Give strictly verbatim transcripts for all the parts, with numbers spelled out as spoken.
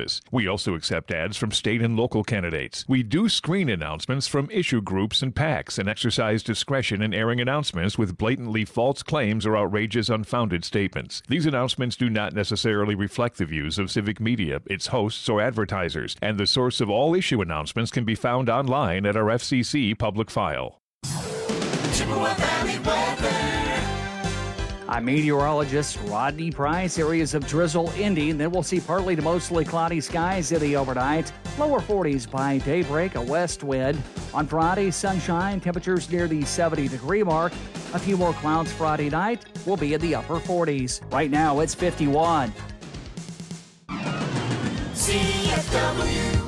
Kansas. We also accept ads from state and local candidates. We do screen announcements from issue groups and PACs and exercise discretion in airing announcements with blatantly false claims or outrageous unfounded statements. These announcements do not necessarily reflect the views of Civic Media, its hosts, or advertisers, and the source of all issue announcements can be found online at our F C C public file. Chippewa Valley weather. I'm meteorologist Rodney Price. Areas of drizzle ending. Then we'll see partly to mostly cloudy skies in the overnight. Lower forties by daybreak, a west wind. On Friday, sunshine, temperatures near the seventy degree mark. A few more clouds Friday night. We'll be in the upper forties. Right now, it's fifty-one. C F W.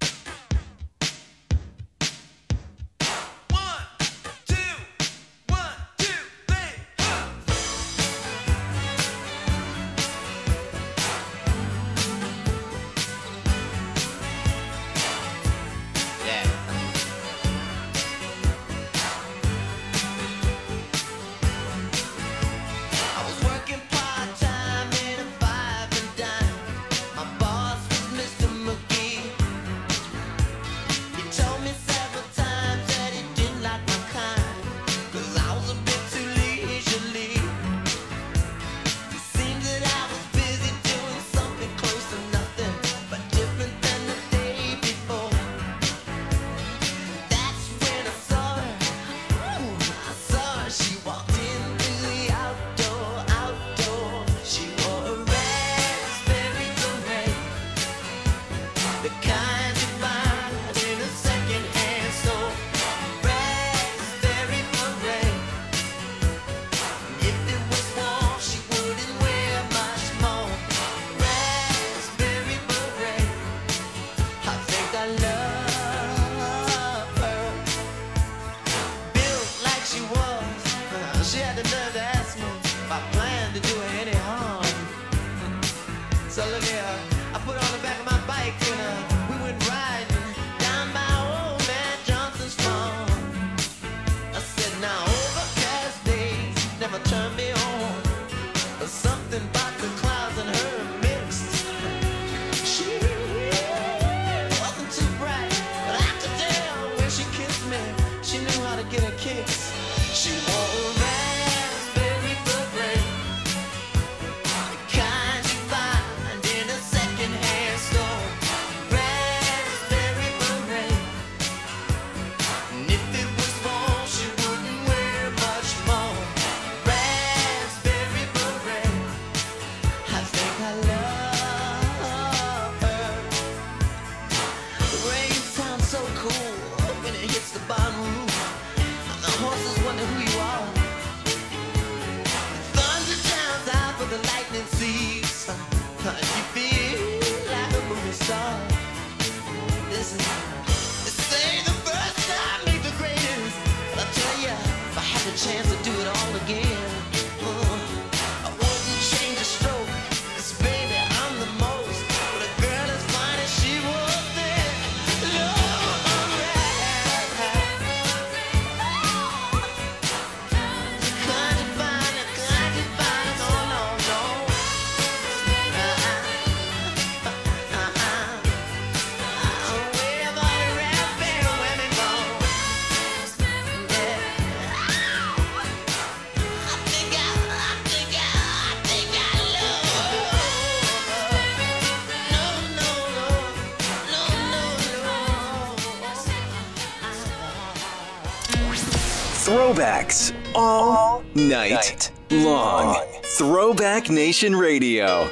Throwbacks all night, night long. long. Throwback Nation Radio.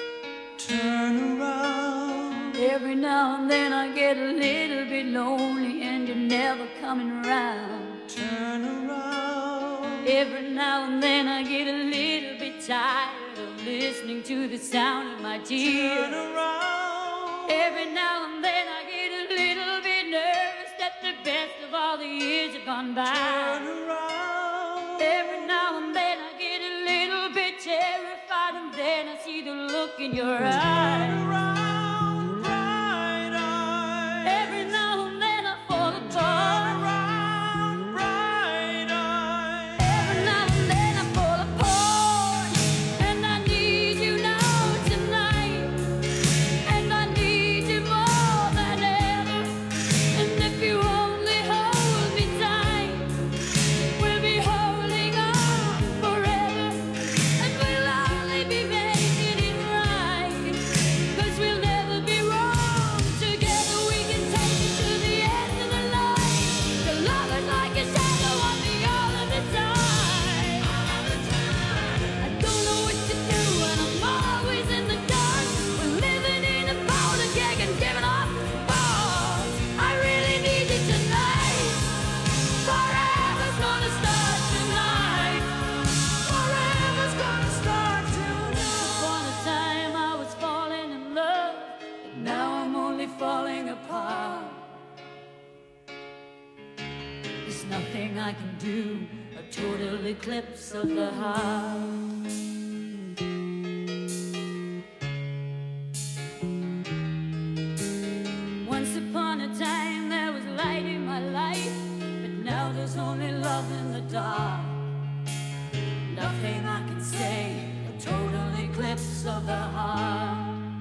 Turn around. Every now and then I get a little bit lonely and you're never coming around. Turn around. Every now and then I get a little bit tired of listening to the sound of my tears. Turn around. Every now and then I get a little bit nervous that the best of all the years have gone by. Turn around. Every now and then I get a little bit terrified, and then I see the look in your eyes. Turn around, bright eyes. Every now and then I fall apart. Turn around, bright eyes. Every now and then I fall apart, and I need you now tonight, and I need you only falling apart. There's nothing I can do, a total eclipse of the heart. Once upon a time there was light in my life, but now there's only love in the dark. Nothing I can say, a total eclipse of the heart.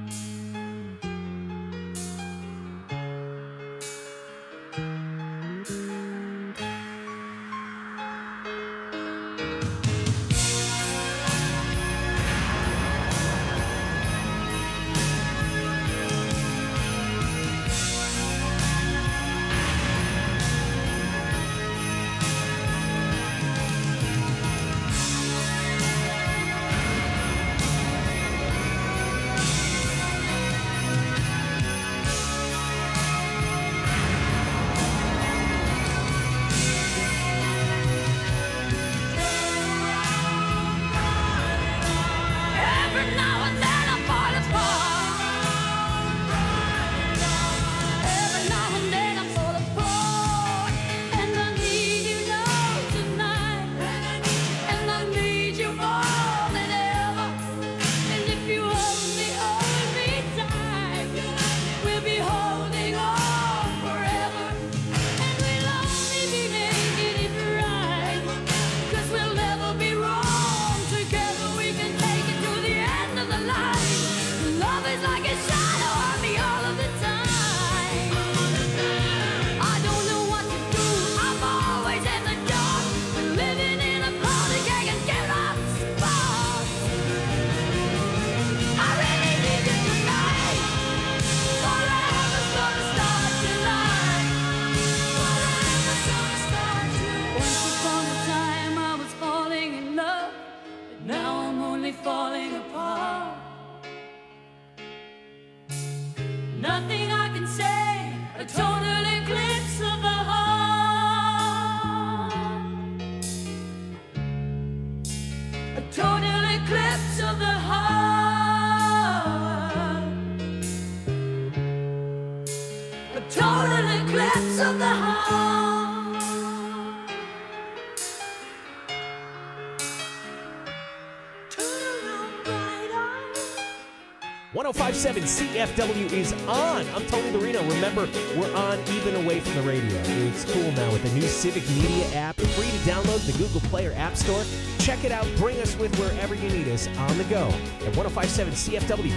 one oh five point seven C F W is on. I'm Tony Marino. Remember, we're on even away from the radio. It's cool now with the new Civic Media app. Free to download the Google Play or App Store. Check it out. Bring us with wherever you need us on the go at one oh five point seven C F W.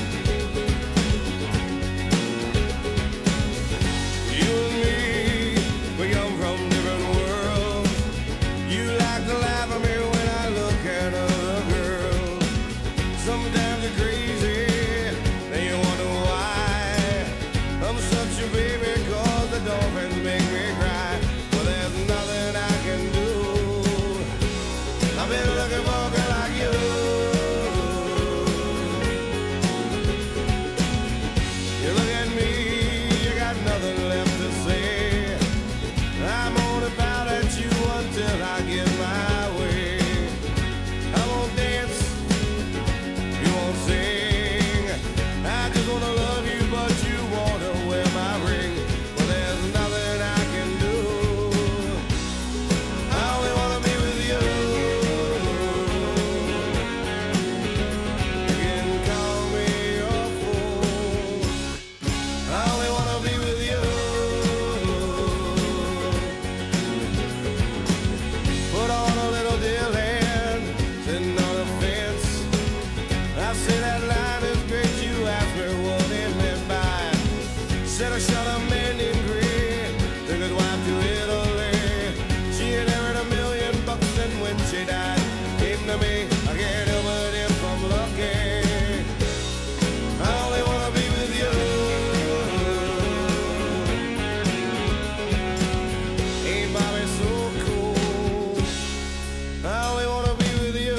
You and me, we come from different worlds. You like to laugh at me when I look at other girls. Sometimes you're crazy, then you wonder why. I'm such a baby cause the dolphins make me cry. Well, there's nothing I can do. I've been looking for a girl like you. You look at me, you got nothing left to say. I'm only bound at you until I get my way. I won't dance, you won't sing. I just wanna love you, but you wanna wear my ring. Well, there's nothing I can do. I only wanna be with you. You can call me your fool. I only wanna be with you. Put on a little deal hand, sitting on a fence. I say that line is great, you asked me what it meant by. Said I shot a man named Gray, took his wife to Italy. She inherited a million bucks and when she died, came to me. I can't help it if I'm lucky. I only wanna be with you. Ain't Bobby so cool? I only wanna be with you.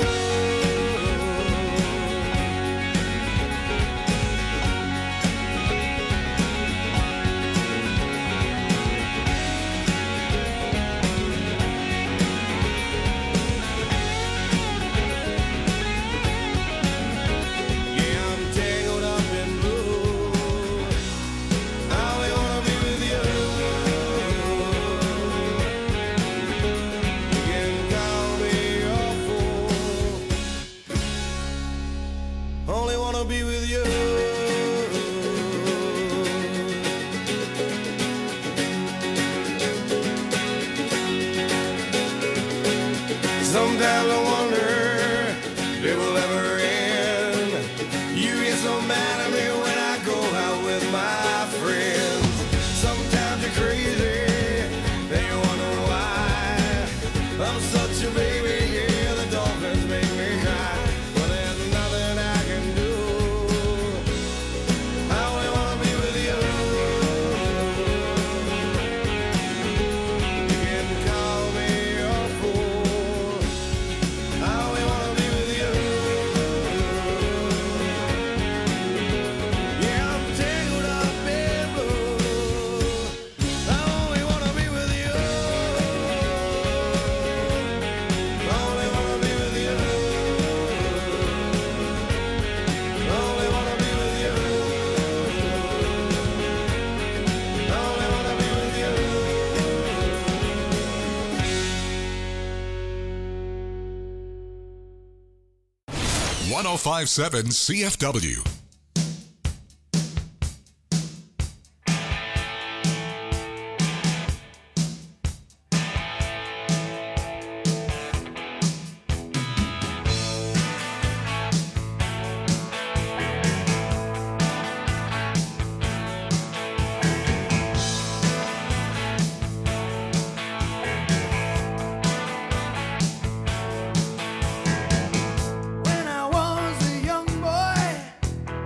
Sometimes I wonder if it will ever end. You get so mad at me when I go out with my friends. Sometimes you're crazy, and you wonder why. I'm such a baby, yeah, the dolphins make me cry. But there's nothing I can do. I only wanna be with you. You can call me a fool. I only wanna be with you. Yeah, I'm tangled up in blue. I only wanna be with you. I only wanna be with you. I only wanna be with you. I only wanna be with you. one oh five point seven C F W. When I was a young boy,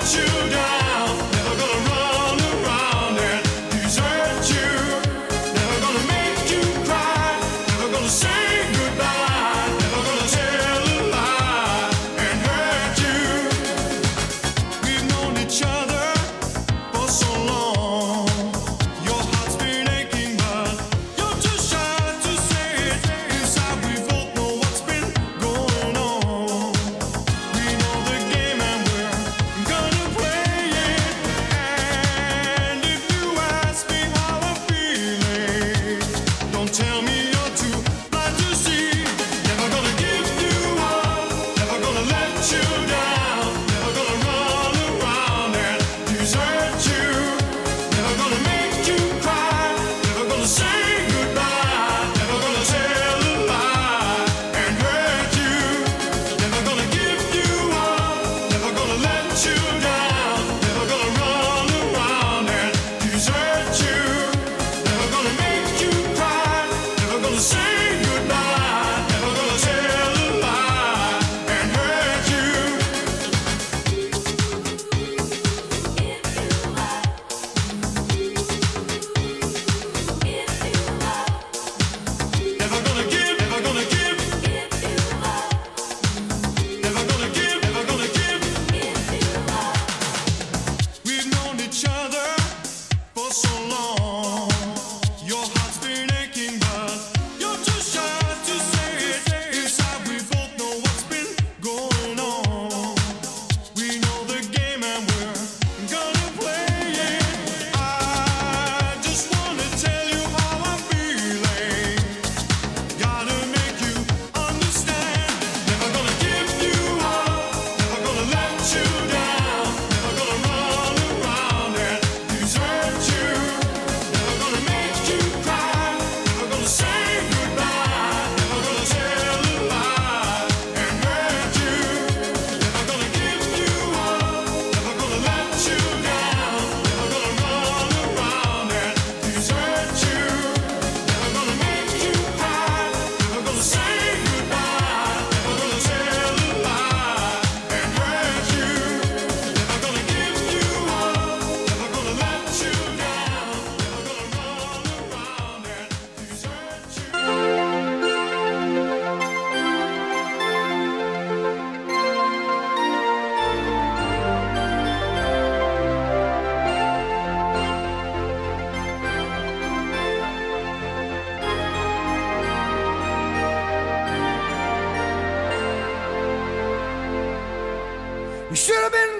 You should have been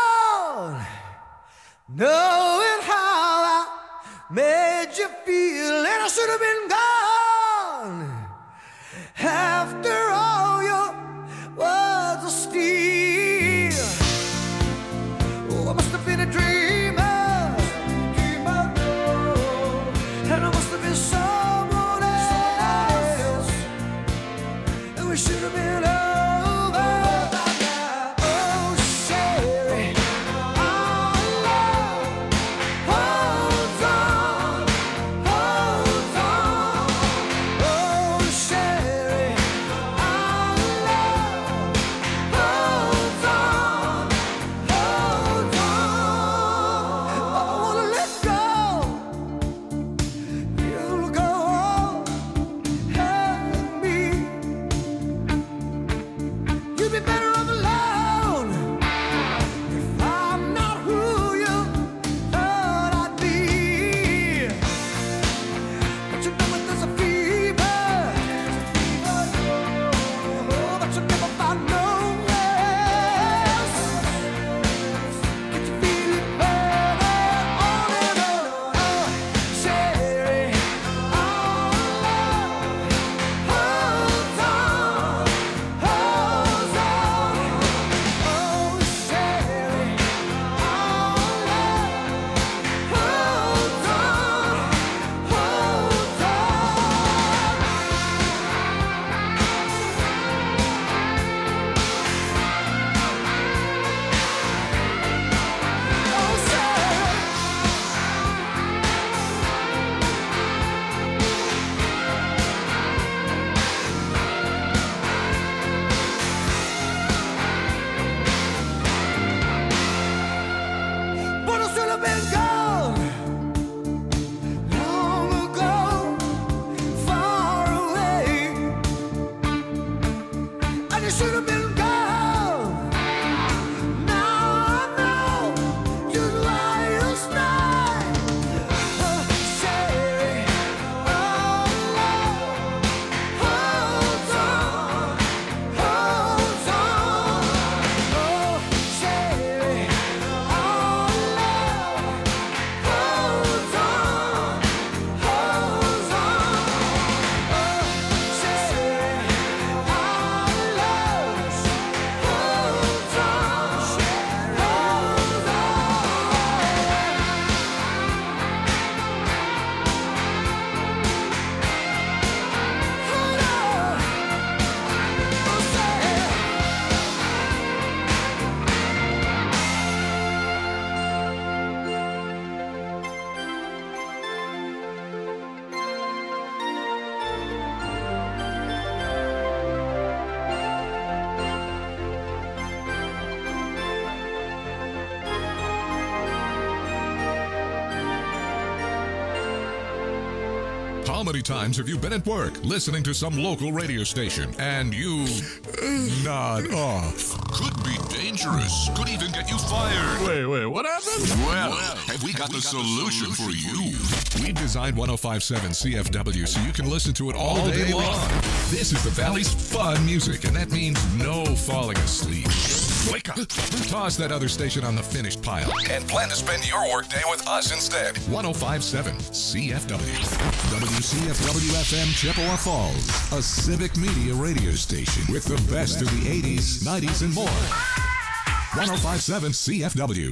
gone, knowing how I made you feel, and I should have been gone after all your words of steel. Oh, I must have been a dreamer, dreamer, and I must have been someone else, and we should have been over. Oh, How many times have you been at work listening to some local radio station and you nod off? Could be dangerous. Could even get you fired. Wait, wait, what happened? Well, have we got the solution for you? We designed one oh five point seven C F W so you can listen to it all day long. This is the Valley's fun music, and that means no falling asleep. Wake up. Toss that other station on the finished pile and plan to spend your workday with us instead. one oh five point seven C F W. W C F W F M Chippewa Falls, a civic media radio station with the best of the eighties, nineties, and more. one oh five point seven C F W.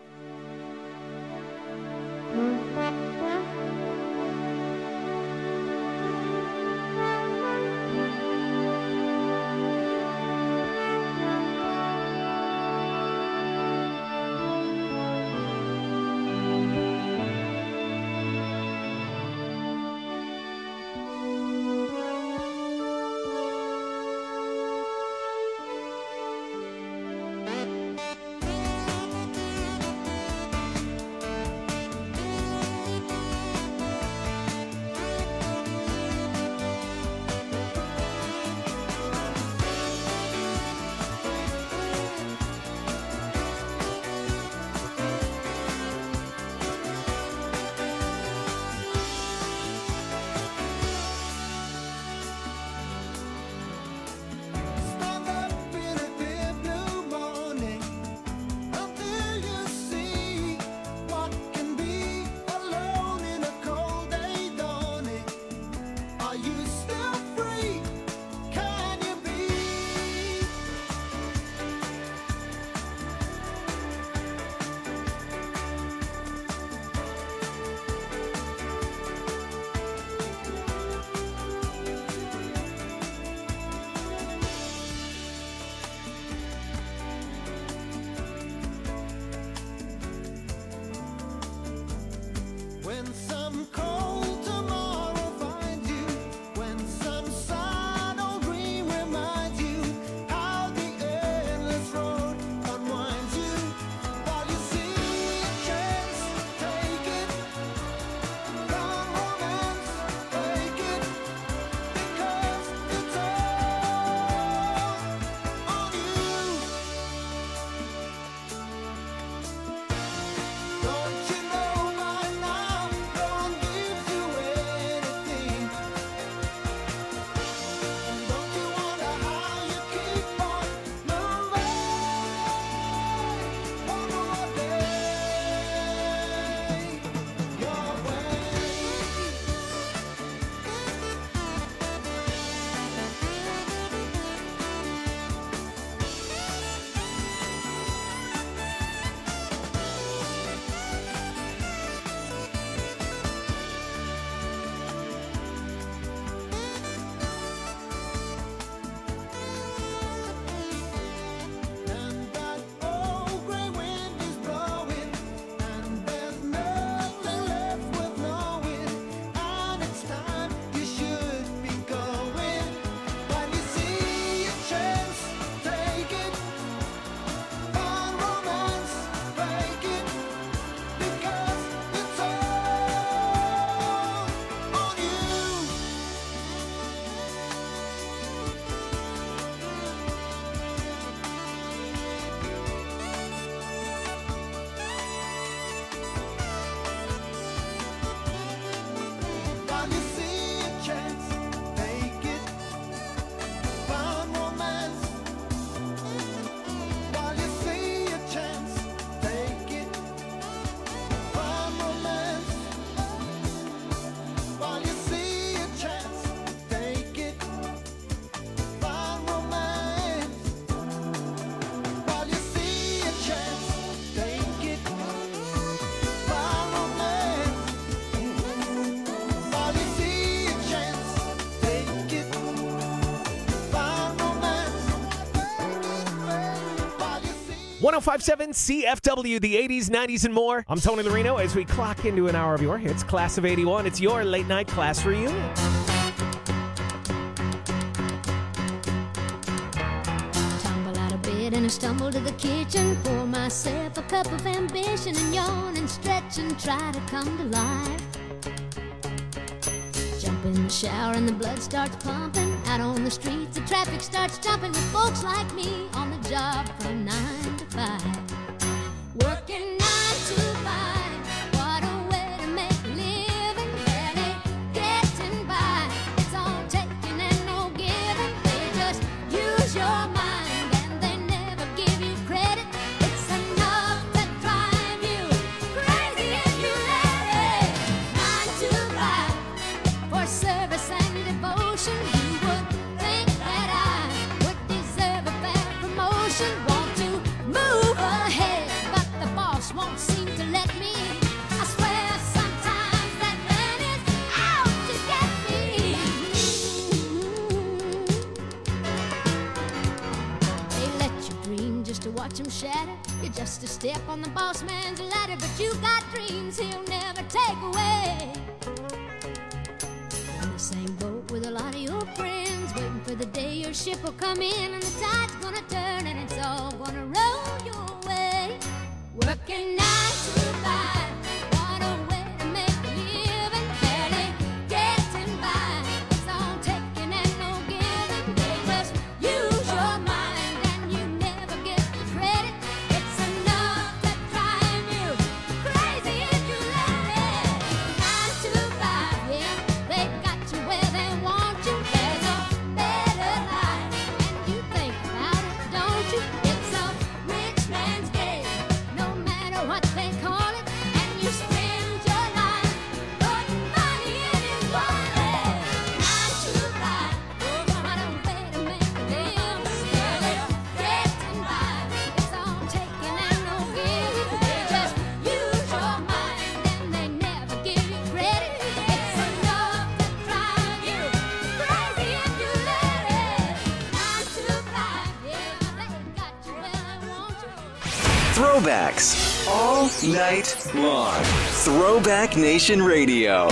one oh five point seven C F W, the eighties, nineties, and more. I'm Tony Lorino as we clock into an hour of your hits. Class of eighty-one, it's your late night class reunion. Tumble out of bed and I stumble to the kitchen, pour myself a cup of ambition and yawn and stretch and try to come to life. Jump in the shower and the blood starts pumping. Out on the streets, the traffic starts jumping with folks like me on the job from nine to five. Working nine to five, what a way to make a living. Barely getting by, it's all taking and no giving. They just use your mind and they never give you credit. It's enough to drive you crazy if you let it. Nine to five, for service and devotion. You would think that I would deserve a fair promotion. Want to move ahead, but the boss won't seem to let me. I swear sometimes that man is out to get me. They let you dream just to watch him shatter. You're just a step on the boss man's ladder, but you got dreams he'll never take away. In the same boat with a lot of your friends, waiting for the day your ship will come in and the tide's gonna turn and it's all gonna roll your way. Working nine to five, what a way to make a living. Barely getting by, it's all taking and no giving. They just use your mind and you never get the credit. It's enough to drive you crazy if you let it. Nine to five, yeah, they got you where they want you. There's a better life, and you think about it, don't you? It's a rich man's game, no matter what they call it. And you spend your life putting money in his wallet. Nine to five, what a way to make a living. Barely getting by, it's all taking and no giving. They just use your mind and they never give you credit. It's enough to drive you crazy if you let it. Nine to five, yeah, they got you where they want you. Throwbacks all night long. Throwback Nation Radio.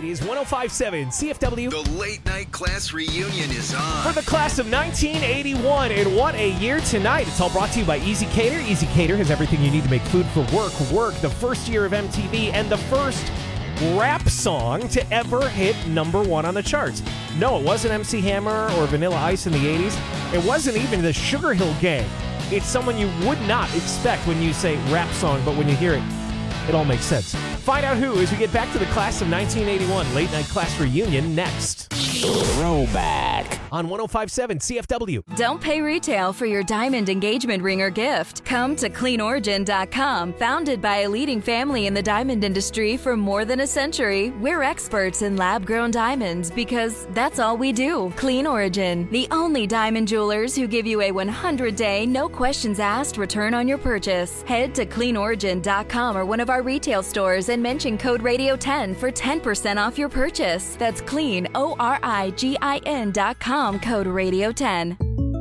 It is one oh five point seven C F W. The late night class reunion is on. For the class of nineteen eighty-one, and what a year tonight. It's all brought to you by Easy Cater. Easy Cater has everything you need to make food for work work. The first year of M T V and the first rap song to ever hit number one on the charts. No, it wasn't M C Hammer or Vanilla Ice in the eighties. It wasn't even the Sugar Hill Gang. It's someone you would not expect when you say rap song, but when you hear it, it all makes sense. Find out who as we get back to the class of nineteen eighty-one late night class reunion next. Throwback on one oh five point seven C F W. Don't pay retail for your diamond engagement ring or gift. Come to clean origin dot com. Founded by a leading family in the diamond industry for more than a century, we're experts in lab-grown diamonds because that's all we do. Clean Origin, the only diamond jewelers who give you a one hundred day, no questions asked return on your purchase. Head to clean origin dot com or one of our retail stores and mention code radio ten for ten percent off your purchase. That's clean, O R I G I N dot com, code radio ten.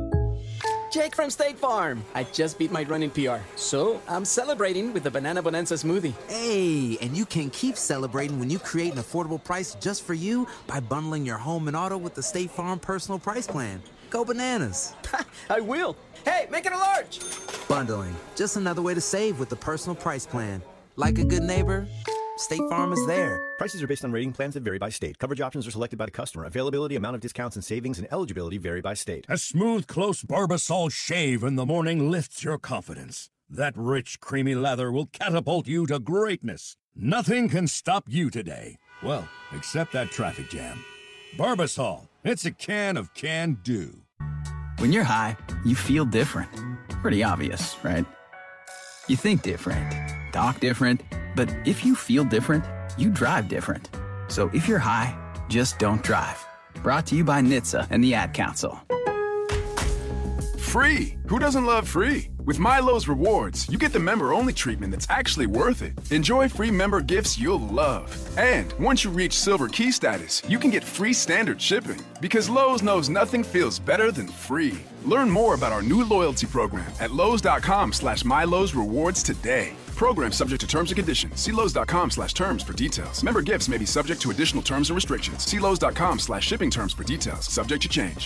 Jake from State Farm. I just beat my running P R, so I'm celebrating with the Banana Bonanza smoothie. Hey, and you can keep celebrating when you create an affordable price just for you by bundling your home and auto with the State Farm Personal Price Plan. Go bananas. I will. Hey, make it a large. Bundling, just another way to save with the Personal Price Plan. Like a good neighbor, State Farm is there. Prices are based on rating plans that vary by state. Coverage options are selected by the customer. Availability, amount of discounts and savings, and eligibility vary by state. A smooth, close Barbasol shave in the morning lifts your confidence. That rich, creamy lather will catapult you to greatness. Nothing can stop you today. Well, except that traffic jam. Barbasol, it's a can of can-do. When you're high, you feel different. Pretty obvious, right? You think different, talk different, but if you feel different, you drive different. So if you're high, just don't drive. Brought to you by N H T S A and the Ad Council. Free! Who doesn't love free? With Milo's Rewards, you get the member-only treatment that's actually worth it. Enjoy free member gifts you'll love. And once you reach Silver Key status, you can get free standard shipping. Because Lowe's knows nothing feels better than free. Learn more about our new loyalty program at Lowe's.com slash Milo's Rewards today. Program subject to terms and conditions. See Lowe's.com slash terms for details. Member gifts may be subject to additional terms and restrictions. See Lowe's.com slash shipping terms for details. Subject to change.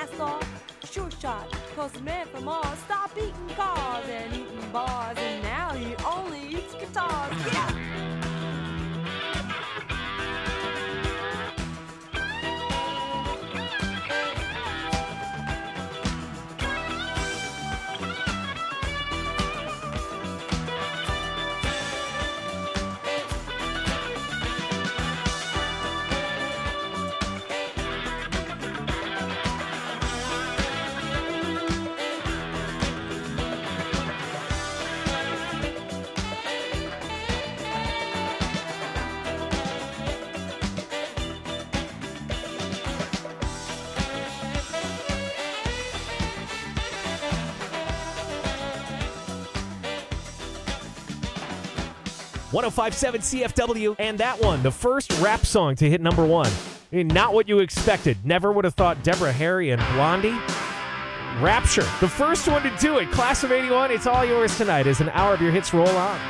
saw Sure Shot, cause the man from Mars stopped eating cars and eating bars, and now he only eats guitars. Yeah! one oh five point seven C F W, and that one, the first rap song to hit number one. I mean, not what you expected. Never would have thought Deborah Harry and Blondie. Rapture, the first one to do it. Class of eighty-one, it's all yours tonight as an hour of your hits roll on.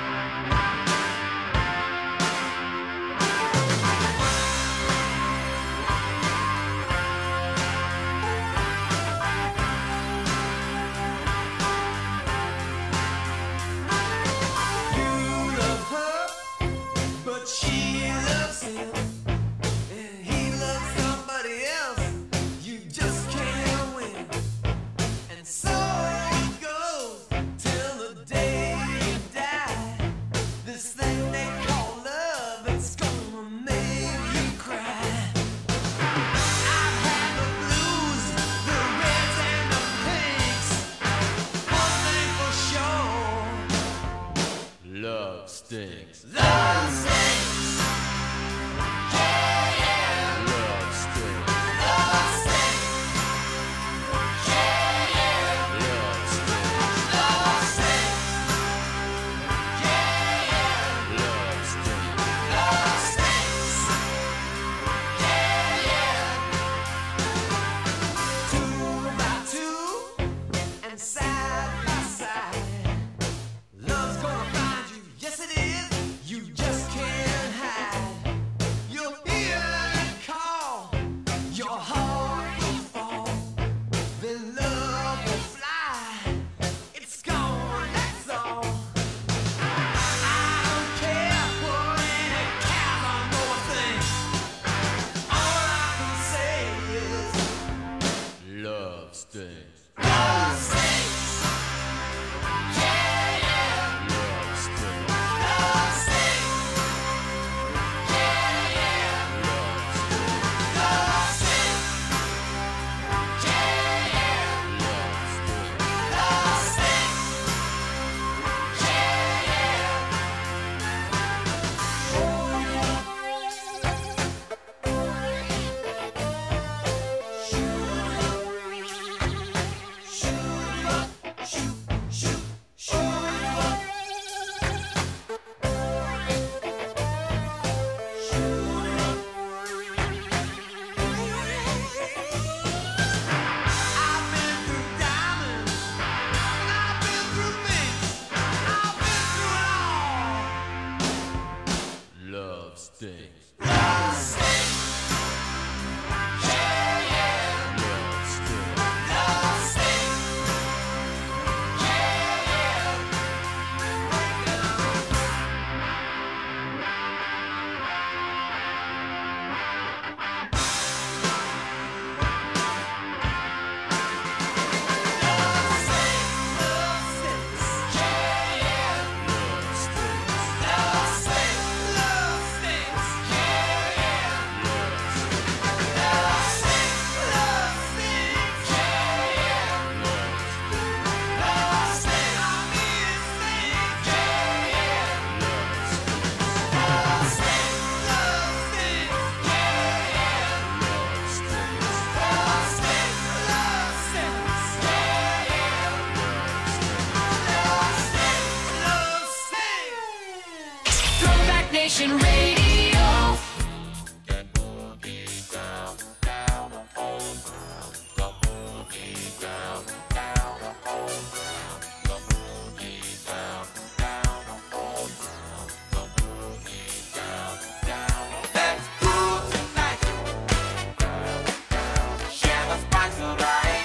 Nation Radio. Let's groove tonight. Share the spice of life.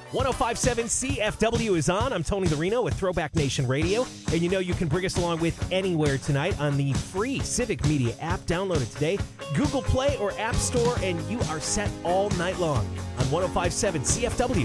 one oh five point seven C F W is on. I'm Tony Larino with Throwback Nation Radio. And you know you can bring us along with anywhere tonight on the free Civic Media app. Download it today. Google Play or App Store, and you are set all night long on one oh five point seven C F W.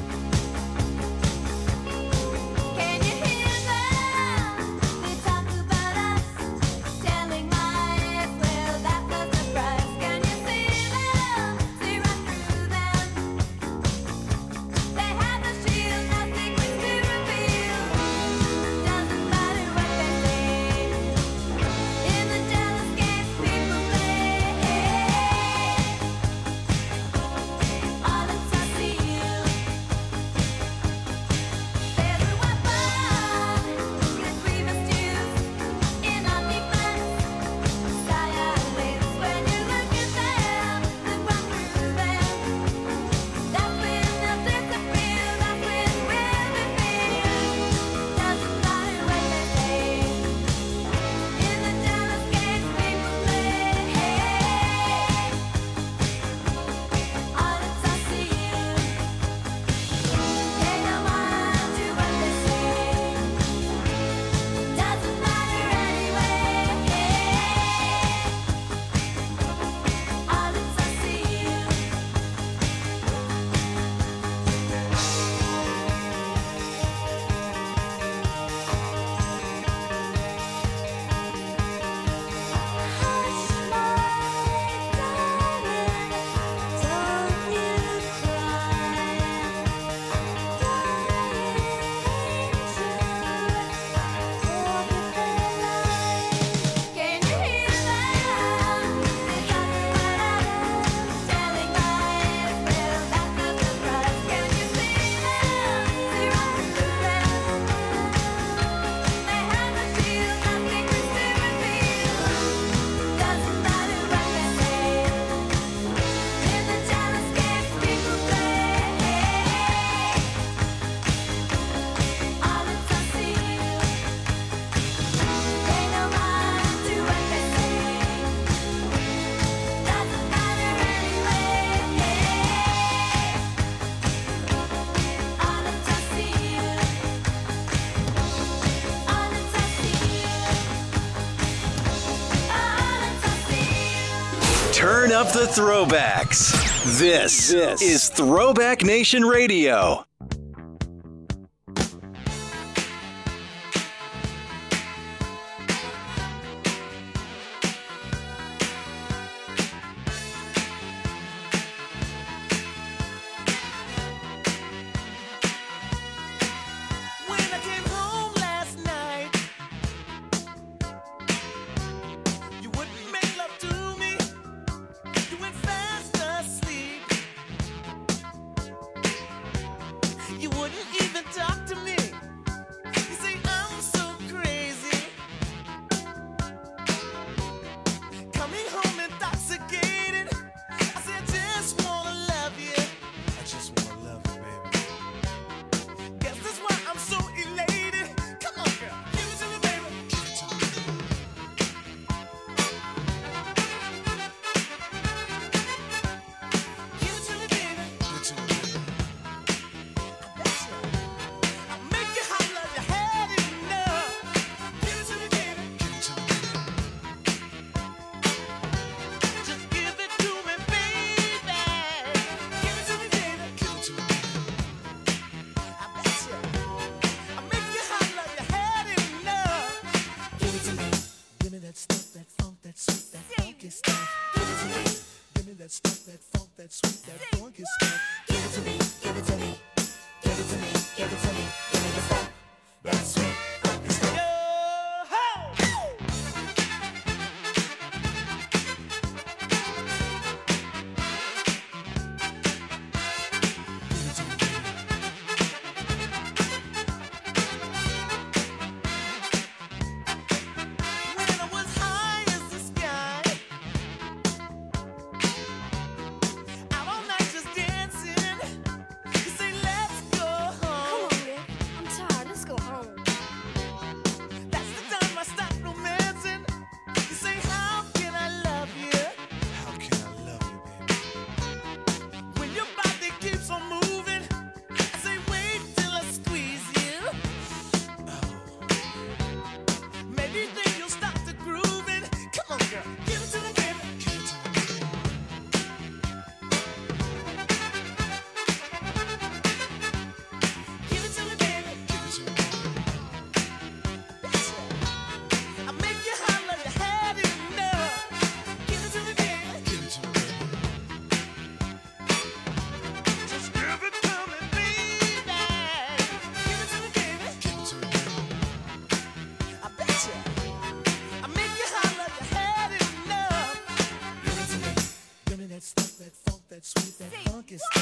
Turn up the throwbacks. This, this is Throwback Nation Radio.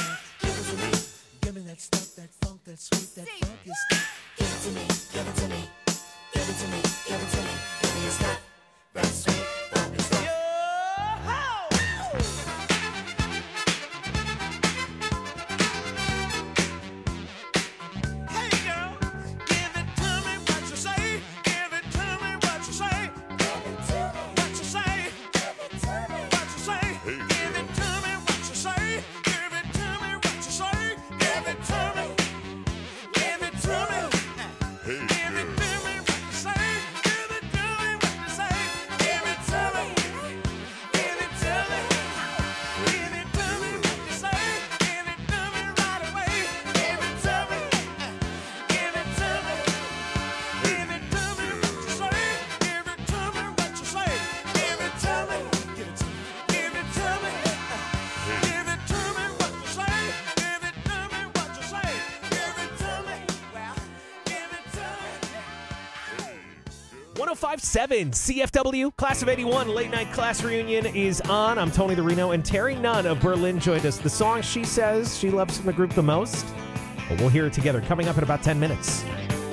Give it to me. Give me that stuff, that funk, that sweet, that funky stuff. Give it to me. Give it to me. Give it to me. Give it to me. Give me your stuff, that sweet, funky stuff. one oh five point seven C F W, Class of eighty-one, Late Night Class Reunion is on. I'm Tony the Reno, and Terry Nunn of Berlin joined us. The song she says she loves from the group the most, but we'll hear it together coming up in about ten minutes.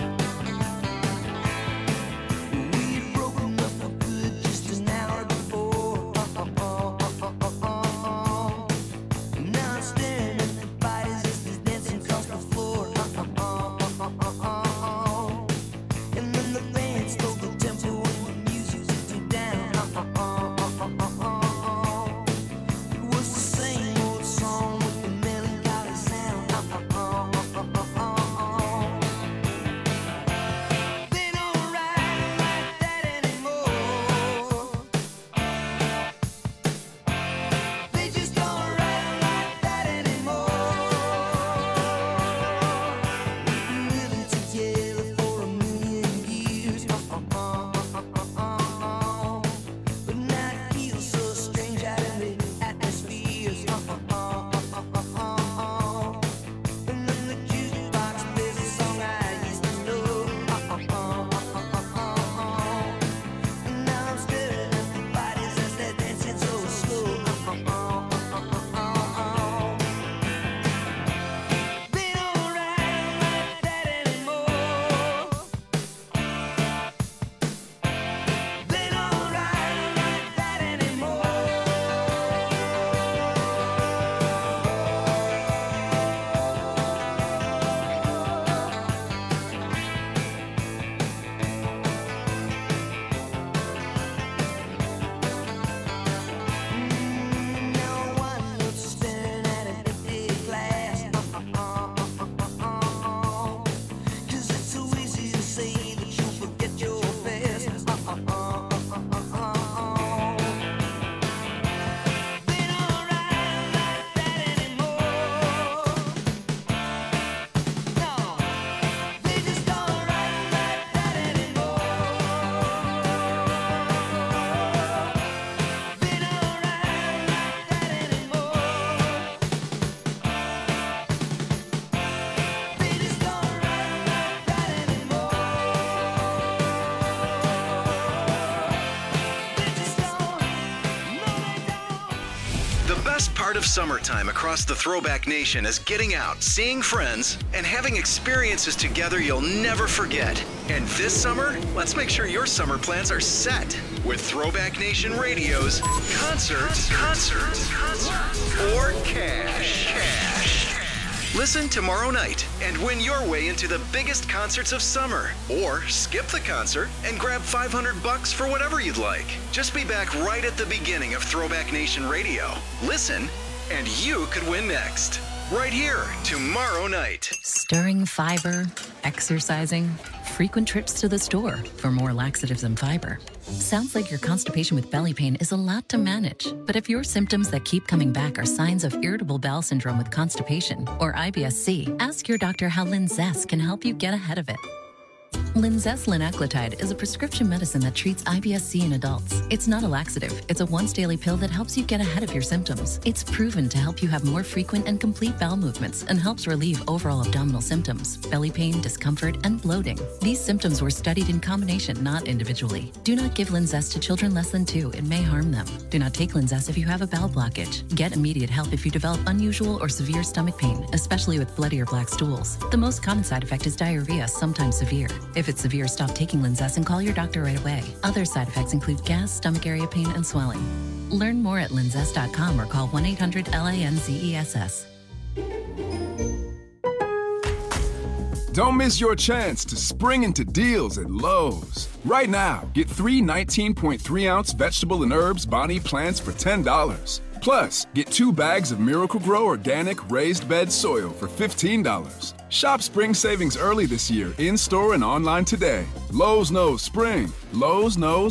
Part of summertime across the Throwback Nation is getting out, seeing friends, and having experiences together you'll never forget. And this summer, let's make sure your summer plans are set with Throwback Nation Radio's Concerts, Concerts, Concerts, or Cash. Cash. Listen tomorrow night and win your way into the biggest concerts of summer. Or skip the concert and grab five hundred bucks for whatever you'd like. Just be back right at the beginning of Throwback Nation Radio. Listen, and you could win next. Right here, tomorrow night. Stirring fiber, exercising, frequent trips to the store for more laxatives and fiber. Sounds like your constipation with belly pain is a lot to manage. But if your symptoms that keep coming back are signs of irritable bowel syndrome with constipation or I B S C, ask your doctor how Linzess can help you get ahead of it. Linzess linaclotide is a prescription medicine that treats I B S C in adults. It's not a laxative. It's a once-daily pill that helps you get ahead of your symptoms. It's proven to help you have more frequent and complete bowel movements and helps relieve overall abdominal symptoms, belly pain, discomfort, and bloating. These symptoms were studied in combination, not individually. Do not give Linzess to children less than two. It may harm them. Do not take Linzess if you have a bowel blockage. Get immediate help if you develop unusual or severe stomach pain, especially with bloody or black stools. The most common side effect is diarrhea, sometimes severe. If it's severe, stop taking Linzess and call your doctor right away. Other side effects include gas, stomach area pain, and swelling. Learn more at linzess dot com or call one eight hundred L A N Z E S S. Don't miss your chance to spring into deals at Lowe's. Right now, get three nineteen point three ounce vegetable and herbs Bonnie plants for ten dollars. Plus, get two bags of Miracle-Gro organic raised bed soil for fifteen dollars. Shop spring savings early this year, in-store and online today. Lowe's knows spring. Lowe's knows